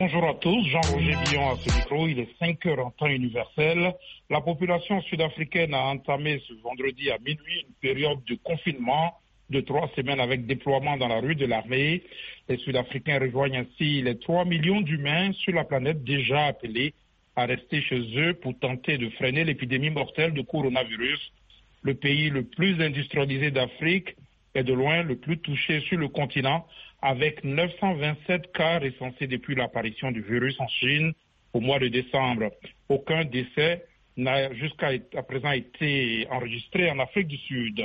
Bonjour à tous, Jean-Roger Billon à ce micro, il est 5 heures en temps universel. La population sud-africaine a entamé ce vendredi à minuit une période de confinement de 3 semaines avec déploiement dans la rue de l'armée. Les Sud-Africains rejoignent ainsi les 3 millions d'humains sur la planète déjà appelés à rester chez eux pour tenter de freiner l'épidémie mortelle de coronavirus. Le pays le plus industrialisé d'Afrique est de loin le plus touché sur le continent, avec 927 cas recensés depuis l'apparition du virus en Chine au mois de décembre. Aucun décès n'a jusqu'à présent été enregistré en Afrique du Sud.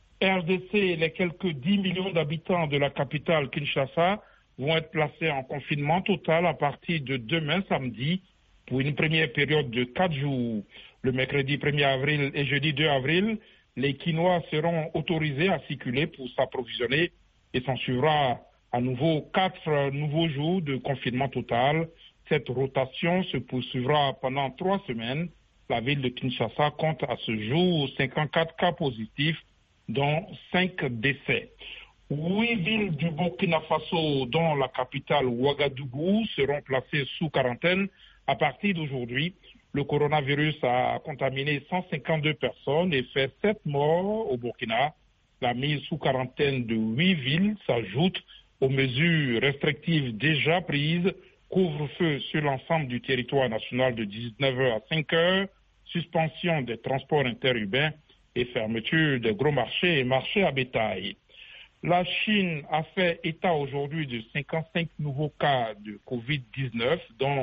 RDC, les quelques 10 millions d'habitants de la capitale Kinshasa vont être placés en confinement total à partir de demain samedi pour une première période de 4 jours. Le mercredi 1er avril et jeudi 2 avril, les Kinois seront autorisés à circuler pour s'approvisionner et s'en suivra à nouveau 4 nouveaux jours de confinement total. Cette rotation se poursuivra pendant 3 semaines. La ville de Kinshasa compte à ce jour 54 cas positifs, dont 5 décès. 8 villes du Burkina Faso, dont la capitale Ouagadougou, seront placées sous quarantaine à partir d'aujourd'hui. Le coronavirus a contaminé 152 personnes et fait 7 morts au Burkina. La mise sous quarantaine de 8 villes s'ajoute aux mesures restrictives déjà prises, couvre-feu sur l'ensemble du territoire national de 19h à 5h, suspension des transports interurbains et fermeture des gros marchés et marchés à bétail. La Chine a fait état aujourd'hui de 55 nouveaux cas de Covid-19, dont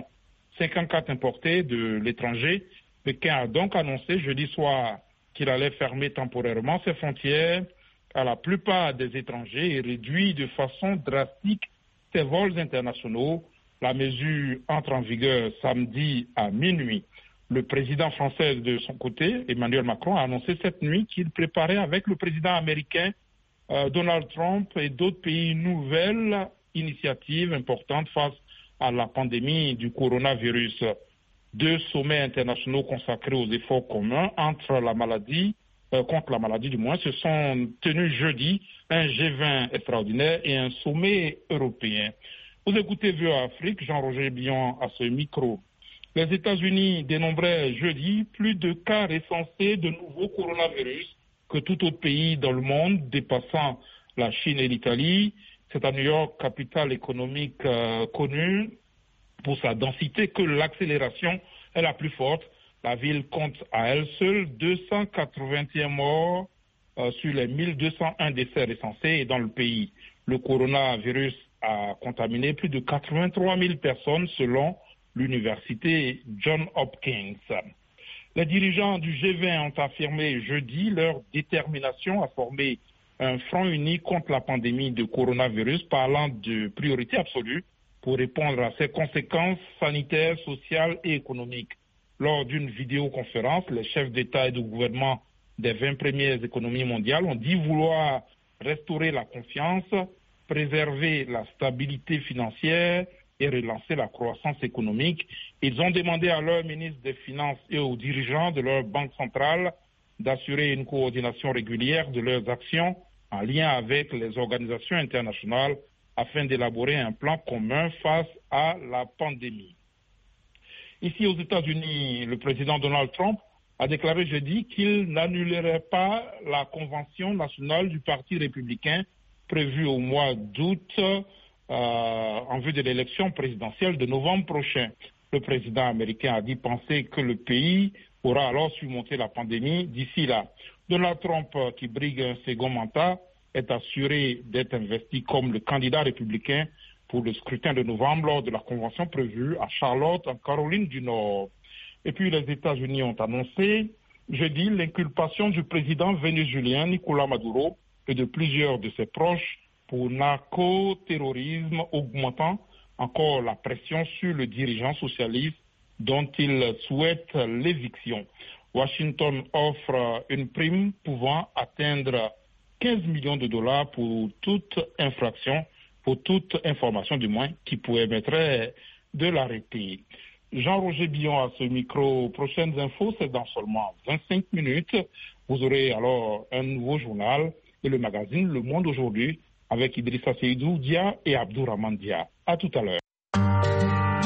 54 importés de l'étranger. Pékin a donc annoncé jeudi soir qu'il allait fermer temporairement ses frontières à la plupart des étrangers et réduit de façon drastique ses vols internationaux. La mesure entre en vigueur samedi à minuit. Le président français, de son côté, Emmanuel Macron, a annoncé cette nuit qu'il préparait avec le président américain Donald Trump et d'autres pays une nouvelle initiative importante face à la pandémie du coronavirus. 2 sommets internationaux consacrés aux efforts communs contre la maladie se sont tenus jeudi, un G20 extraordinaire et un sommet européen. Vous écoutez VOA Afrique, Jean-Roger Billon à ce micro. Les États-Unis dénombraient jeudi plus de cas recensés de nouveaux coronavirus que tout autre pays dans le monde, dépassant la Chine et l'Italie. C'est à New York, capitale économique connue pour sa densité, que l'accélération est la plus forte. La ville compte à elle seule 281 morts sur les 1201 décès recensés dans le pays. Le coronavirus a contaminé plus de 83 000 personnes selon l'université Johns Hopkins. Les dirigeants du G20 ont affirmé jeudi leur détermination à former un front uni contre la pandémie de coronavirus, parlant de priorité absolue pour répondre à ses conséquences sanitaires, sociales et économiques. Lors d'une vidéoconférence, les chefs d'État et de gouvernement des 20 premières économies mondiales ont dit vouloir restaurer la confiance, préserver la stabilité financière et relancer la croissance économique. Ils ont demandé à leur ministre des Finances et aux dirigeants de leur banque centrale d'assurer une coordination régulière de leurs actions en lien avec les organisations internationales afin d'élaborer un plan commun face à la pandémie. Ici aux États-Unis, le président Donald Trump a déclaré jeudi qu'il n'annulerait pas la convention nationale du Parti républicain prévue au mois d'août en vue de l'élection présidentielle de novembre prochain. Le président américain a dit penser que le pays pourra alors surmonter la pandémie d'ici là. Donald Trump, qui brigue un second mandat, est assuré d'être investi comme le candidat républicain pour le scrutin de novembre lors de la convention prévue à Charlotte, en Caroline du Nord. Et puis les États-Unis ont annoncé jeudi l'inculpation du président vénézuélien Nicolás Maduro et de plusieurs de ses proches pour narcoterrorisme, augmentant encore la pression sur le dirigeant socialiste dont il souhaite l'éviction. Washington offre une prime pouvant atteindre 15 millions de dollars pour toute infraction, pour toute information du moins, qui permettrait de l'arrêter. Jean-Roger Billon à ce micro. Prochaines infos, c'est dans seulement 25 minutes. Vous aurez alors un nouveau journal et le magazine Le Monde aujourd'hui avec Idrissa Seydou Dia et Abdourahmane Dia. À tout à l'heure.